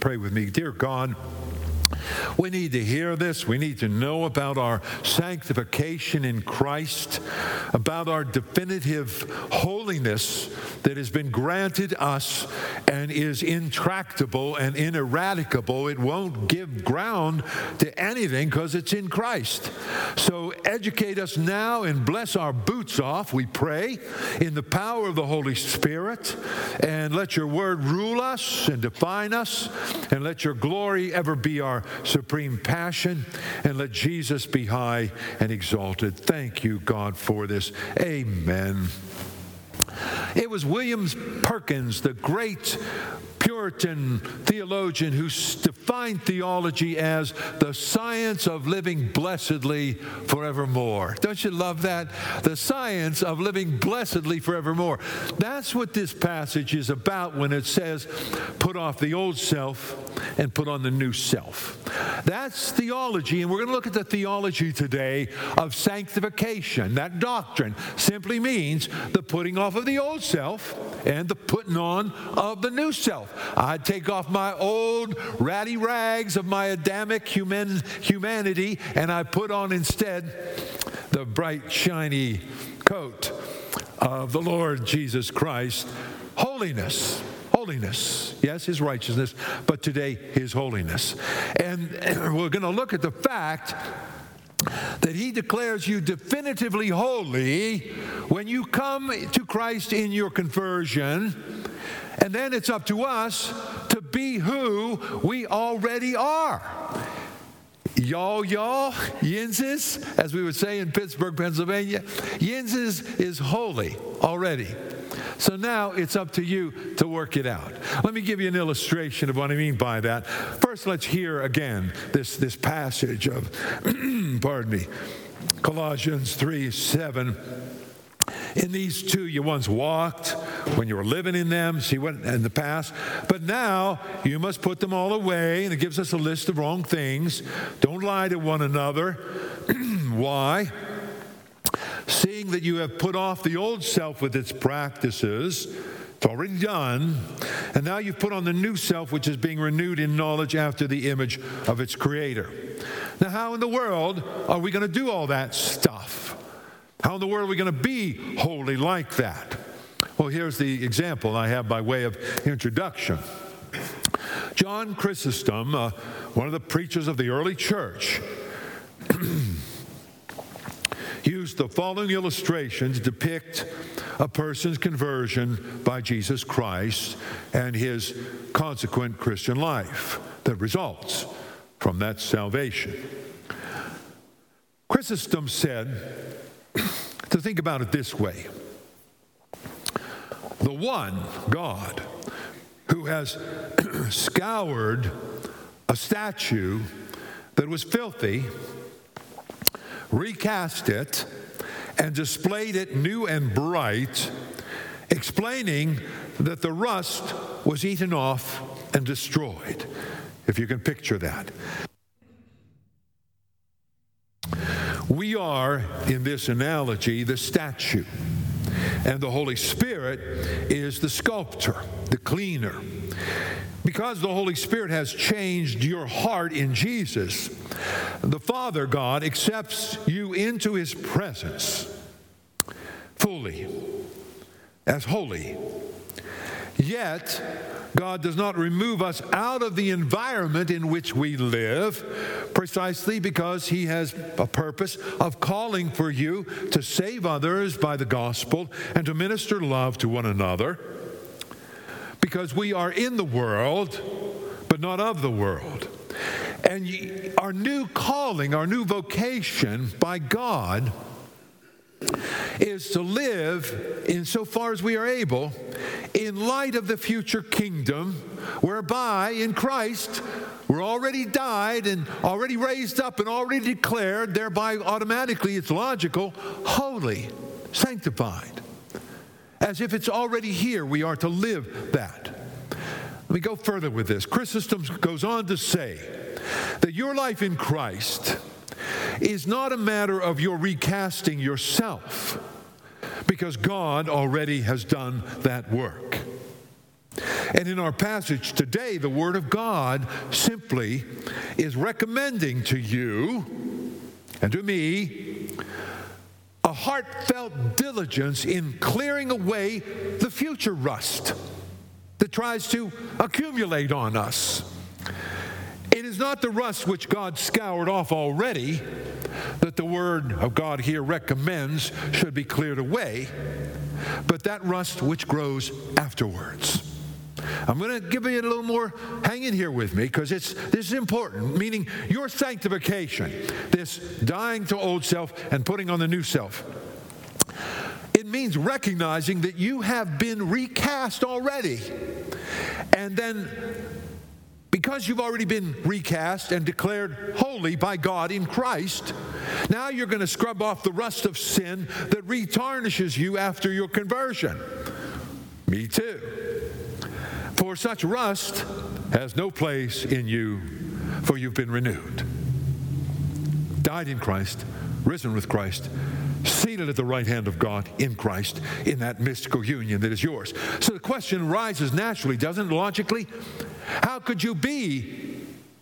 Pray with me. Dear God, we need to hear this. We need to know about our sanctification in Christ, about our definitive holiness that has been granted us and is intractable and ineradicable. It won't give ground to anything because it's in Christ. So educate us now and bless our boots off, we pray, in the power of the Holy Spirit. And let your word rule us and define us, and let your glory ever be our supreme passion, and let Jesus be high and exalted. Thank you, God, for this. Amen. It was William Perkins, the great Puritan theologian, who defined theology as the science of living blessedly forevermore. Don't you love that? The science of living blessedly forevermore. That's what this passage is about when it says, put off the old self and put on the new self. That's theology, and we're going to look at the theology today of sanctification. That doctrine simply means the putting off of the old self and the putting on of the new self. I take off my old ratty rags of my Adamic humanity, and I put on instead the bright, shiny coat of the Lord Jesus Christ. Holiness. Holiness. Yes, his righteousness, but today his holiness. And we're going to look at the fact that he declares you definitively holy when you come to Christ in your conversion. And then it's up to us to be who we already are. Y'all, Yinzes, as we would say in Pittsburgh, Pennsylvania, Yinzes is holy already. So now it's up to you to work it out. Let me give you an illustration of what I mean by that. First, let's hear again this passage of, Colossians 3:7. In these two you once walked when you were living in them, see what in the past, but now you must put them all away. And it gives us a list of wrong things. Don't lie to one another. Why? Seeing that you have put off the old self with its practices, it's already done, and now you've put on the new self, which is being renewed in knowledge after the image of its creator. Now, how in the world are we going to do all that stuff? How in the world are we going to be holy like that? Well, here's the example I have by way of introduction. John Chrysostom, one of the preachers of the early church, used the following illustration to depict a person's conversion by Jesus Christ and his consequent Christian life that results from that salvation. Chrysostom said to think about it this way: the one God who has scoured a statue that was filthy, recast it, and displayed it new and bright, explaining that the rust was eaten off and destroyed, if you can picture that. We are, in this analogy, the statue, and the Holy Spirit is the sculptor, the cleaner. Because the Holy Spirit has changed your heart in Jesus, the Father God accepts you into his presence fully, as holy. Yet, God does not remove us out of the environment in which we live, precisely because he has a purpose of calling for you to save others by the gospel and to minister love to one another. Because we are in the world, but not of the world. And our new calling, our new vocation by God is to live, insofar as we are able, in light of the future kingdom, whereby in Christ we're already died and already raised up and already declared, thereby automatically, it's logical, holy, sanctified. As if it's already here, we are to live that. Let me go further with this. Chrysostom goes on to say that your life in Christ is not a matter of your recasting yourself, because God already has done that work. And in our passage today, the Word of God simply is recommending to you and to me a heartfelt diligence in clearing away the future rust that tries to accumulate on us. It is not the rust which God scoured off already that the Word of God here recommends should be cleared away, but that rust which grows afterwards. I'm going to give you a little more. Hang in here with me, because this is important, meaning your sanctification, this dying to old self and putting on the new self. It means recognizing that you have been recast already. And then, because you've already been recast and declared holy by God in Christ, now you're going to scrub off the rust of sin that retarnishes you after your conversion. Me too. For such rust has no place in you, for you've been renewed. Died in Christ, risen with Christ, seated at the right hand of God in Christ, in that mystical union that is yours. So the question arises naturally, doesn't it, logically? How could you be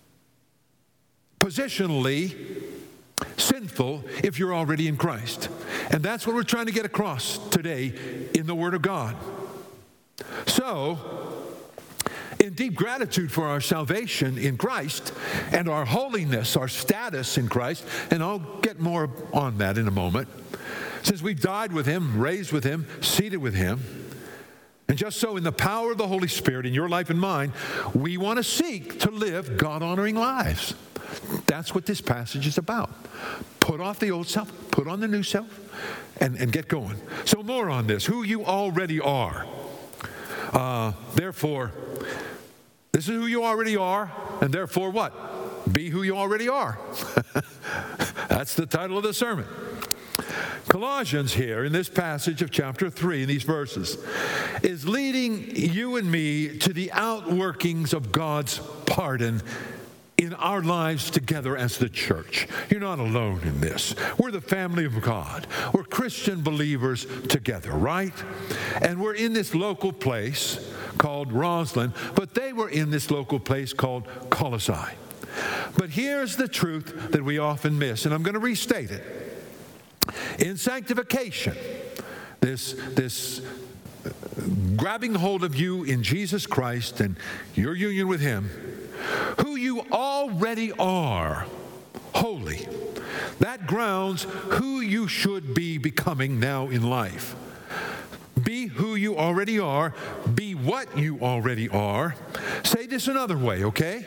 positionally sinful if you're already in Christ? And that's what we're trying to get across today in the Word of God. So, in deep gratitude for our salvation in Christ and our holiness, our status in Christ, and I'll get more on that in a moment, since we've died with Him, raised with Him, seated with Him, and just so in the power of the Holy Spirit in your life and mine, we want to seek to live God-honoring lives. That's what this passage is about. Put off the old self, put on the new self, and get going. So more on this, who you already are. Therefore, this is who you already are, and therefore what? Be who you already are. That's the title of the sermon. Colossians here in this passage of chapter 3, in these verses, is leading you and me to the outworkings of God's pardon in our lives together as the church. You're not alone in this. We're the family of God. We're Christian believers together, right? And we're in this local place called Roslyn, but they were in this local place called Colossae. But here's the truth that we often miss, and I'm going to restate it. In sanctification, this grabbing hold of you in Jesus Christ and your union with Him, who you already are, holy, that grounds who you should be becoming now in life. Be who you already are. Be what you already are. Say this another way, okay?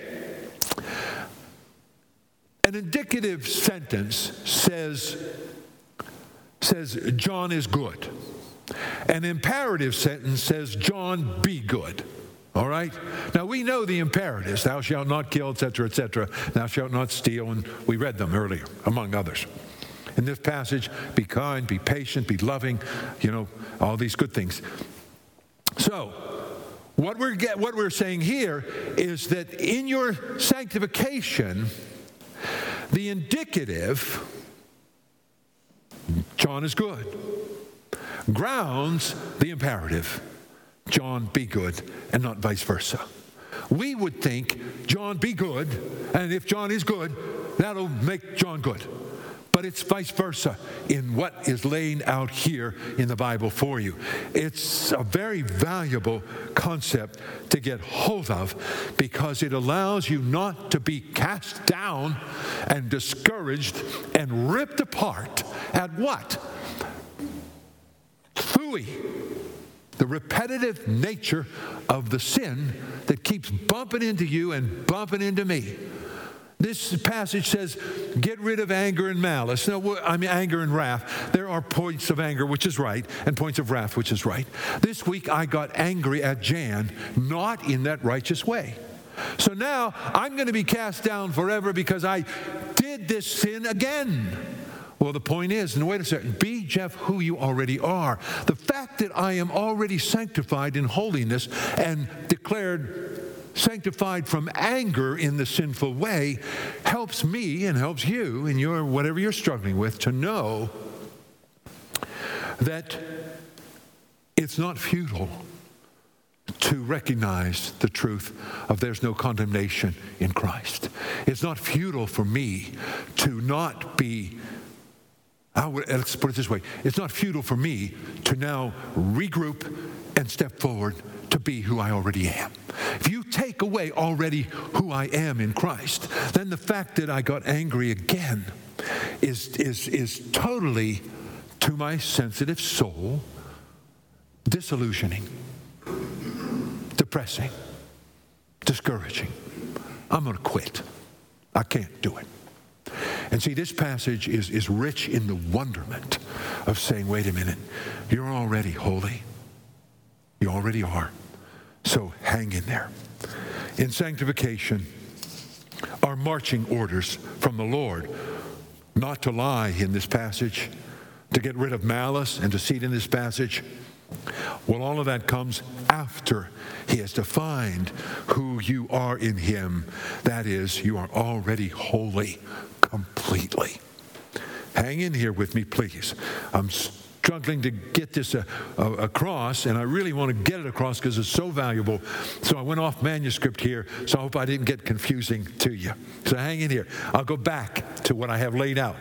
An indicative sentence says John is good. An imperative sentence says, John, be good. All right? Now, we know the imperatives. Thou shalt not kill, etc., etc. Thou shalt not steal, and we read them earlier, among others. In this passage, be kind, be patient, be loving, all these good things. So, what we're saying here is that in your sanctification, the indicative, John is good, grounds the imperative, John, be good, and not vice versa. We would think, John, be good, and if John is good, that'll make John good. But it's vice versa in what is laying out here in the Bible for you. It's a very valuable concept to get hold of, because it allows you not to be cast down and discouraged and ripped apart at what? Phooey. The repetitive nature of the sin that keeps bumping into you and bumping into me. This passage says, get rid of anger and malice. No, anger and wrath. There are points of anger, which is right, and points of wrath, which is right. This week I got angry at Jan, not in that righteous way. So now I'm going to be cast down forever because I did this sin again. Well, the point is, and wait a second, be, Jeff, who you already are. The fact that I am already sanctified in holiness and declared sanctified from anger in the sinful way helps me and helps you in your whatever you're struggling with to know that it's not futile to recognize the truth of there's no condemnation in Christ. It's not futile for me to not be, let's put it this way, it's not futile for me to now regroup and step forward to be who I already am. If you take away already who I am in Christ, then the fact that I got angry again is totally, to my sensitive soul, disillusioning, depressing, discouraging. I'm going to quit. I can't do it. And see, this passage is rich in the wonderment of saying, wait a minute, you're already holy. You already are. So hang in there. In sanctification, our marching orders from the Lord, not to lie in this passage, to get rid of malice and deceit in this passage, well, all of that comes after he has defined who you are in him. That is, you are already holy completely. Hang in here with me, please. I'm struggling to get this across, and I really want to get it across because it's so valuable. So I went off manuscript here, so I hope I didn't get confusing to you. So hang in here. I'll go back to what I have laid out.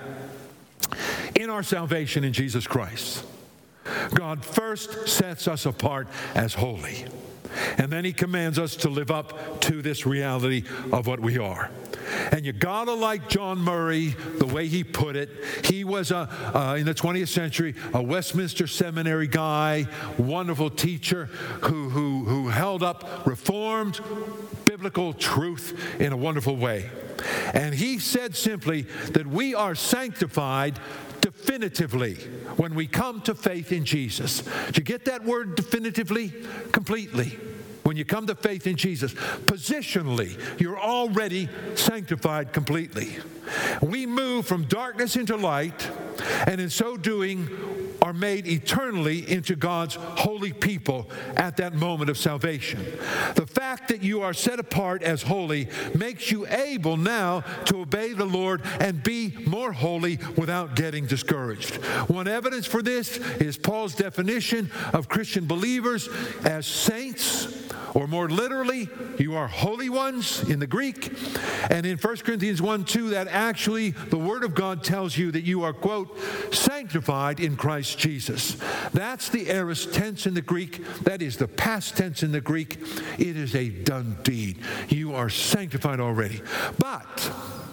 In our salvation in Jesus Christ, God first sets us apart as holy, and then he commands us to live up to this reality of what we are. And you gotta like John Murray, the way he put it. He was in the 20th century a Westminster Seminary guy, wonderful teacher who held up Reformed biblical truth in a wonderful way. And he said simply that we are sanctified definitively when we come to faith in Jesus. Did you get that word definitively? Completely. When you come to faith in Jesus, positionally, you're already sanctified completely. We move from darkness into light, and in so doing, are made eternally into God's holy people at that moment of salvation. The fact that you are set apart as holy makes you able now to obey the Lord and be more holy without getting discouraged. One evidence for this is Paul's definition of Christian believers as saints, or more literally, you are holy ones in the Greek. And in 1 Corinthians 1:2, that actually the Word of God tells you that you are, quote, sanctified in Christ Jesus. That's the aorist tense in the Greek. That is the past tense in the Greek. It is a done deed. You are sanctified already. But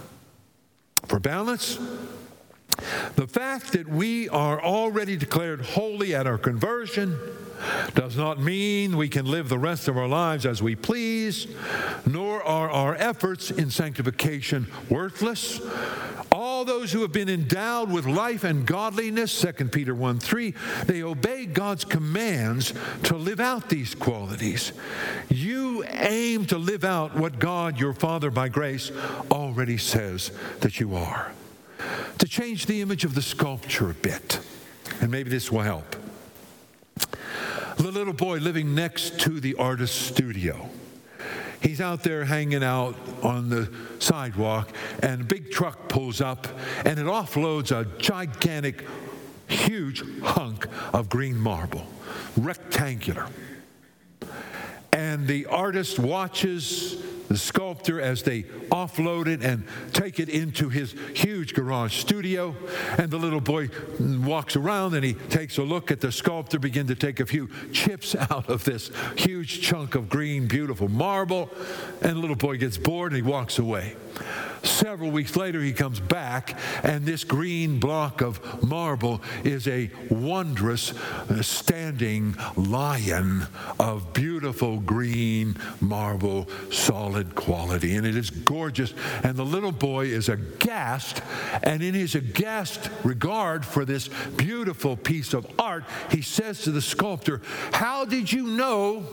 for balance, the fact that we are already declared holy at our conversion does not mean we can live the rest of our lives as we please, nor are our efforts in sanctification worthless. All those who have been endowed with life and godliness, 2 Peter 1:3, they obey God's commands to live out these qualities. You aim to live out what God, your Father, by grace, already says that you are. To change the image of the sculpture a bit, and maybe this will help. The little boy living next to the artist's studio. He's out there hanging out on the sidewalk, and a big truck pulls up, and it offloads a gigantic, huge hunk of green marble, rectangular. And the artist watches the sculptor as they offload it and take it into his huge garage studio. And the little boy walks around and he takes a look at the sculptor, begin to take a few chips out of this huge chunk of green, beautiful marble. And the little boy gets bored and he walks away. Several weeks later, he comes back, and this green block of marble is a wondrous standing lion of beautiful green marble, solid quality. And it is gorgeous. And the little boy is aghast. And in his aghast regard for this beautiful piece of art, he says to the sculptor, how did you know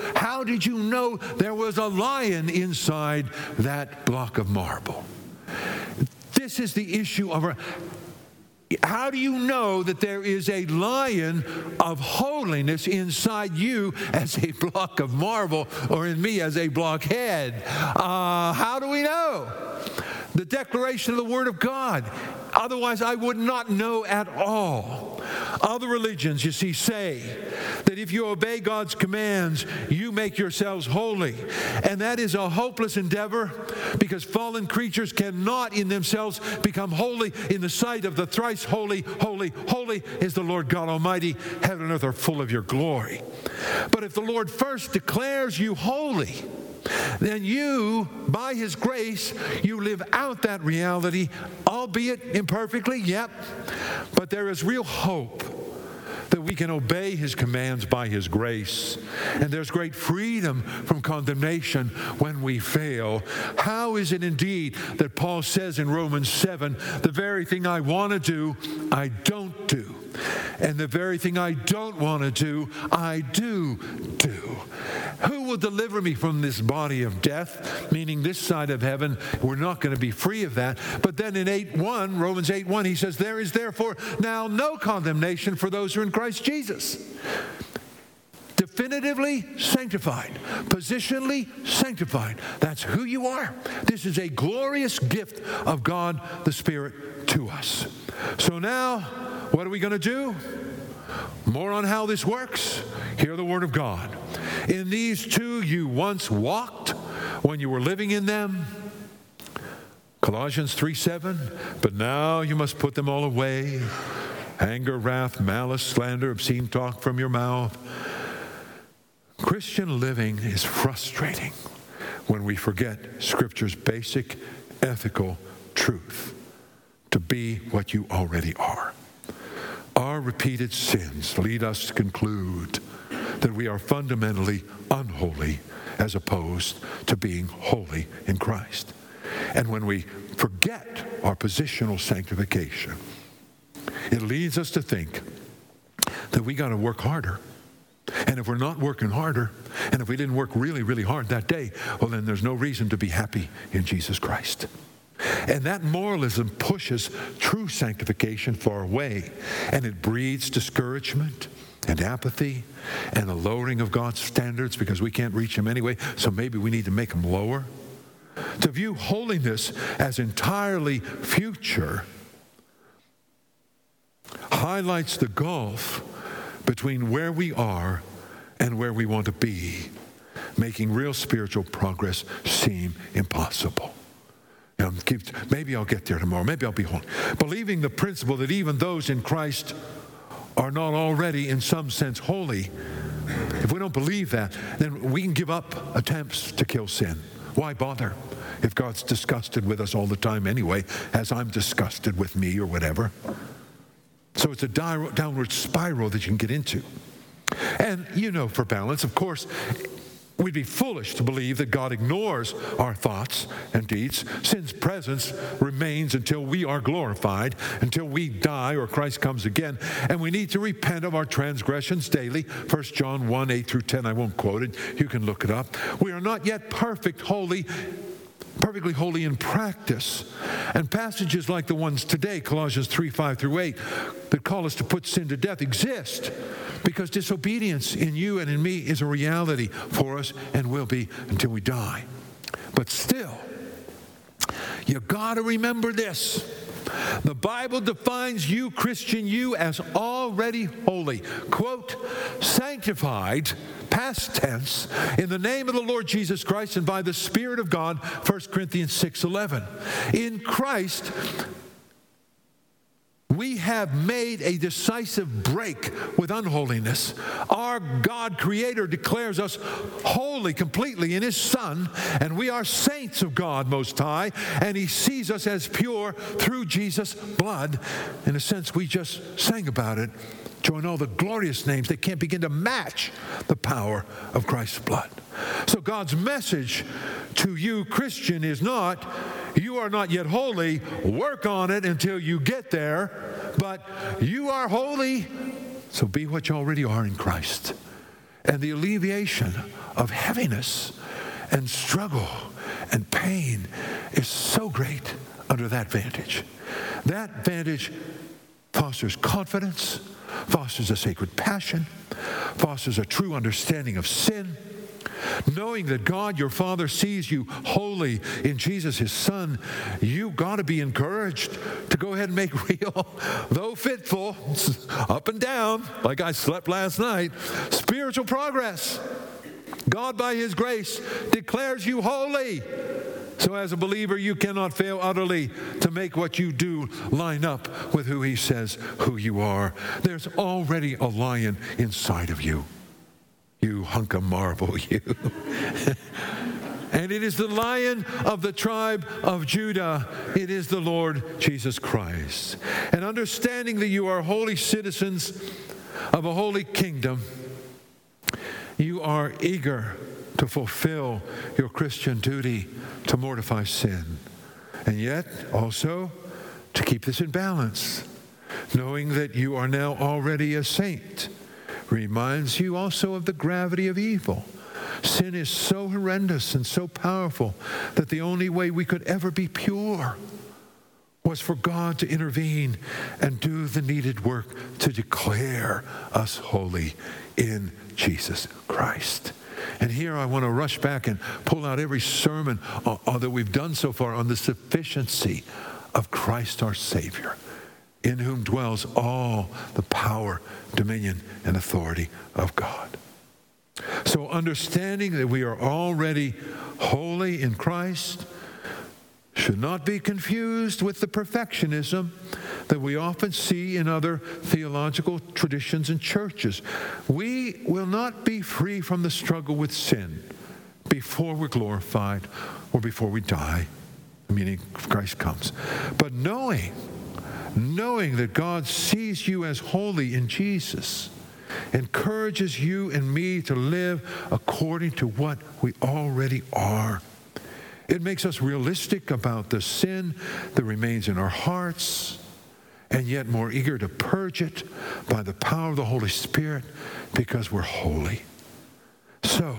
there was a lion inside that block of marble? This is the issue of how do you know that there is a lion of holiness inside you as a block of marble, or in me as a blockhead? How do we know? The declaration of the Word of God. Otherwise, I would not know at all. Other religions, you see, say that if you obey God's commands, you make yourselves holy. And that is a hopeless endeavor, because fallen creatures cannot in themselves become holy in the sight of the thrice holy, holy, holy is the Lord God Almighty. Heaven and earth are full of your glory. But if the Lord first declares you holy, then you, by His grace, you live out that reality, albeit imperfectly, yep, but there is real hope that we can obey His commands by His grace. And there's great freedom from condemnation when we fail. How is it indeed that Paul says in Romans 7, the very thing I want to do, I don't do. And the very thing I don't want to do, I do. Who will deliver me from this body of death? Meaning this side of heaven, we're not going to be free of that. But then in Romans 8:1, he says, there is therefore now no condemnation for those who are in Christ Jesus. Definitively sanctified, positionally sanctified. That's who you are. This is a glorious gift of God the Spirit to us. So now, what are we going to do? More on how this works. Hear the Word of God. In these two you once walked when you were living in them. Colossians 3:7. But now you must put them all away. Anger, wrath, malice, slander, obscene talk from your mouth. Christian living is frustrating when we forget Scripture's basic ethical truth to be what you already are. Our repeated sins lead us to conclude that we are fundamentally unholy as opposed to being holy in Christ. And when we forget our positional sanctification, it leads us to think that we got to work harder. And if we're not working harder, and if we didn't work really, really hard that day, well, then there's no reason to be happy in Jesus Christ. And that moralism pushes true sanctification far away, and it breeds discouragement and apathy and a lowering of God's standards because we can't reach Him anyway, so maybe we need to make them lower. To view holiness as entirely future highlights the gulf between where we are and where we want to be, making real spiritual progress seem impossible. Now, maybe I'll get there tomorrow. Maybe I'll be holy. Believing the principle that even those in Christ are not already, in some sense, holy. If we don't believe that, then we can give up attempts to kill sin. Why bother if God's disgusted with us all the time anyway, as I'm disgusted with me or whatever? So it's a downward spiral that you can get into. And, for balance, of course, we'd be foolish to believe that God ignores our thoughts and deeds. Sin's presence remains until we are glorified, until we die or Christ comes again. And we need to repent of our transgressions daily. 1 John 1, 8 through 10, I won't quote it. You can look it up. We are not yet perfectly holy in practice. And passages like the ones today, Colossians 3, 5 through 8, that call us to put sin to death exist because disobedience in you and in me is a reality for us and will be until we die. But still, you got to remember this. The Bible defines you, Christian, you as already holy. Quote, sanctified, past tense, in the name of the Lord Jesus Christ and by the Spirit of God, 1 Corinthians 6:11. In Christ, we have made a decisive break with unholiness. Our God Creator declares us holy completely in His Son, and we are saints of God Most High, and He sees us as pure through Jesus' blood. In a sense, we just sang about it. Join all the glorious names that can't begin to match the power of Christ's blood. So God's message to you, Christian, is not, you are not yet holy, work on it until you get there, but you are holy, so be what you already are in Christ. And the alleviation of heaviness and struggle and pain is so great under that vantage. That vantage fosters confidence, fosters a sacred passion, fosters a true understanding of sin, Knowing that God, your Father, sees you holy in Jesus, his Son, you got to be encouraged to go ahead and make real, though fitful, up and down, like I slept last night, spiritual progress. God, by his grace, declares you holy. So as a believer, you cannot fail utterly to make what you do line up with who he says who you are. There's already a lion inside of you. You hunk of marble, you. And it is the Lion of the tribe of Judah. It is the Lord Jesus Christ. And understanding that you are holy citizens of a holy kingdom, you are eager to fulfill your Christian duty to mortify sin. And yet, also, to keep this in balance, knowing that you are now already a saint, reminds you also of the gravity of evil. Sin is so horrendous and so powerful that the only way we could ever be pure was for God to intervene and do the needed work to declare us holy in Jesus Christ. And here I want to rush back and pull out every sermon that we've done so far on the sufficiency of Christ our Savior, in whom dwells all the power, dominion, and authority of God. So understanding that we are already holy in Christ should not be confused with the perfectionism that we often see in other theological traditions and churches. We will not be free from the struggle with sin before we're glorified or before we die, meaning Christ comes. But knowing that God sees you as holy in Jesus encourages you and me to live according to what we already are. It makes us realistic about the sin that remains in our hearts, and yet more eager to purge it by the power of the Holy Spirit because we're holy. So,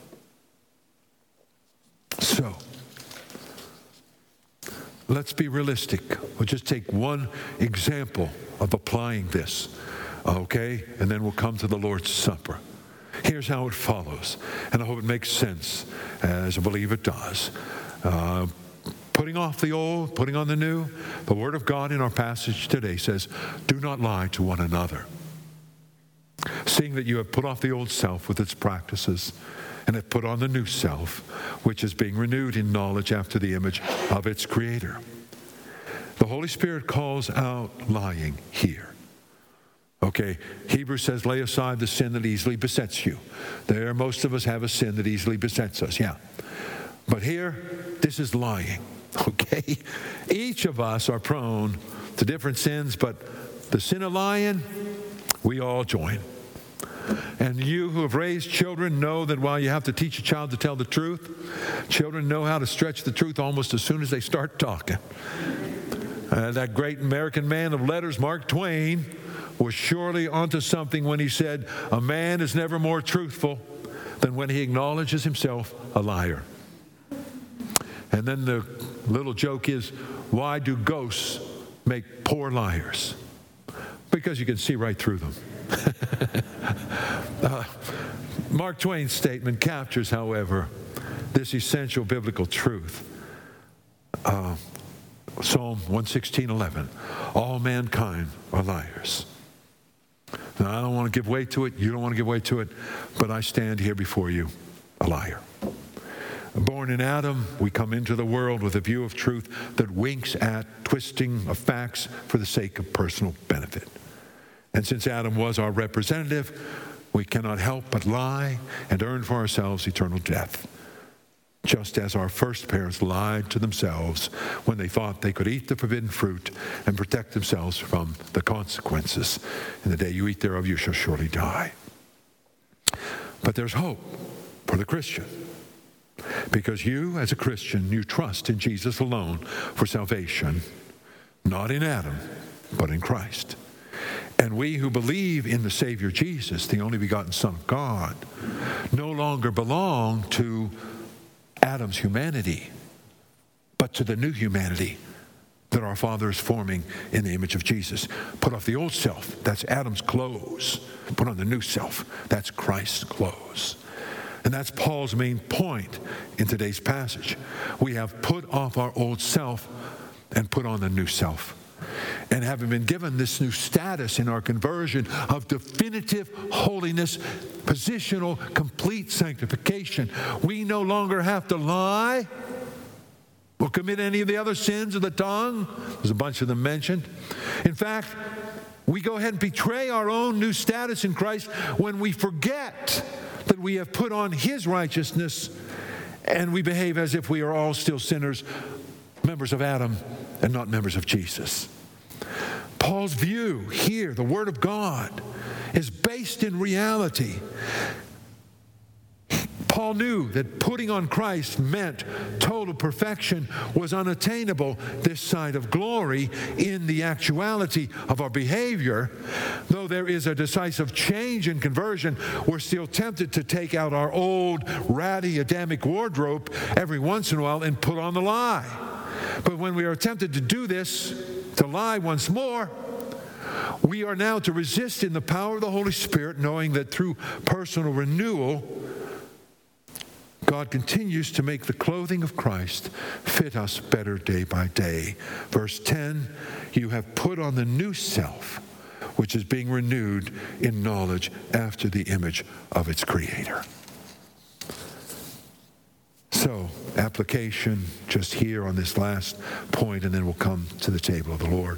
let's be realistic. We'll just take one example of applying this, okay? And then we'll come to the Lord's Supper. Here's how it follows, and I hope it makes sense, as I believe it does. Putting off the old, putting on the new. The Word of God in our passage today says, do not lie to one another, seeing that you have put off the old self with its practices and have put on the new self, which is being renewed in knowledge after the image of its Creator. The Holy Spirit calls out lying here. Okay, Hebrews says, lay aside the sin that easily besets you. There, most of us have a sin that easily besets us, yeah. But here, this is lying, okay? Each of us are prone to different sins, but the sin of lying, we all join. And you who have raised children know that while you have to teach a child to tell the truth, children know how to stretch the truth almost as soon as they start talking. That great American man of letters, Mark Twain, was surely onto something when he said, a man is never more truthful than when he acknowledges himself a liar. And then the little joke is, why do ghosts make poor liars? Because you can see right through them. Mark Twain's statement captures, however, this essential biblical truth. Psalm 116:11, all mankind are liars. Now, I don't want to give way to it. You don't want to give way to it. But I stand here before you, a liar. Born in Adam, we come into the world with a view of truth that winks at twisting of facts for the sake of personal benefit. And since Adam was our representative, we cannot help but lie and earn for ourselves eternal death. Just as our first parents lied to themselves when they thought they could eat the forbidden fruit and protect themselves from the consequences. In the day you eat thereof, you shall surely die. But there's hope for the Christian. Because you, as a Christian, you trust in Jesus alone for salvation, not in Adam, but in Christ. And we who believe in the Savior Jesus, the only begotten Son of God, no longer belong to Adam's humanity, but to the new humanity that our Father is forming in the image of Jesus. Put off the old self, that's Adam's clothes. Put on the new self, that's Christ's clothes. And that's Paul's main point in today's passage. We have put off our old self and put on the new self. And having been given this new status in our conversion of definitive holiness, positional, complete sanctification, we no longer have to lie or commit any of the other sins of the tongue. There's a bunch of them mentioned. In fact, we go ahead and betray our own new status in Christ when we forget that we have put on His righteousness and we behave as if we are all still sinners, members of Adam and not members of Jesus. Paul's view here, the Word of God, is based in reality. Paul knew that putting on Christ meant total perfection was unattainable this side of glory in the actuality of our behavior. Though there is a decisive change in conversion, we're still tempted to take out our old ratty Adamic wardrobe every once in a while and put on the lie. But when we are tempted to do this, to lie once more, we are now to resist in the power of the Holy Spirit, knowing that through personal renewal, God continues to make the clothing of Christ fit us better day by day. Verse 10, you have put on the new self, which is being renewed in knowledge after the image of its Creator. So, application just here on this last point, and then we'll come to the table of the Lord.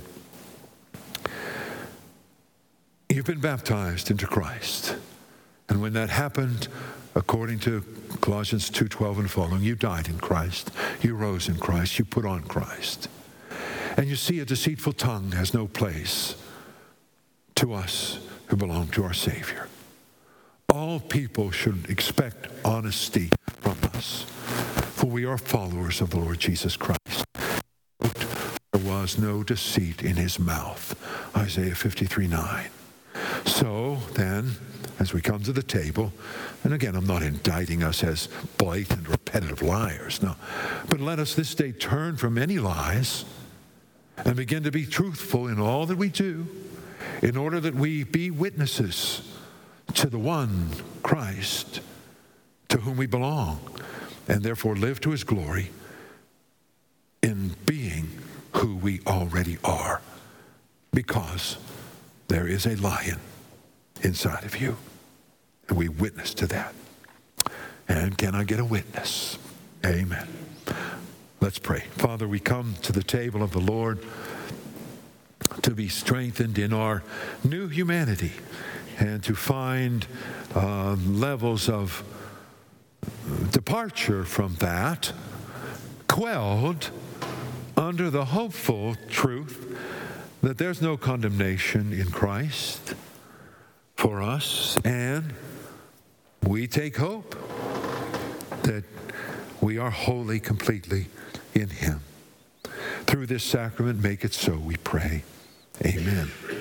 You've been baptized into Christ. And when that happened, according to Colossians 2:12 and following, you died in Christ. You rose in Christ. You put on Christ. And you see, a deceitful tongue has no place to us who belong to our Savior. All people should expect honesty from us, for we are followers of the Lord Jesus Christ. There was no deceit in his mouth. Isaiah 53:9. So then, as we come to the table, and again, I'm not indicting us as blatant, repetitive liars, no. But let us this day turn from any lies and begin to be truthful in all that we do, in order that we be witnesses to the one, Christ, to whom we belong, and therefore live to his glory in being who we already are, because there is a lion inside of you, and we witness to that. And can I get a witness? Amen. Let's pray. Father, we come to the table of the Lord to be strengthened in our new humanity and to find levels of departure from that, quelled under the hopeful truth that there's no condemnation in Christ for us, and we take hope that we are wholly, completely in him. Through this sacrament, make it so, we pray. Amen.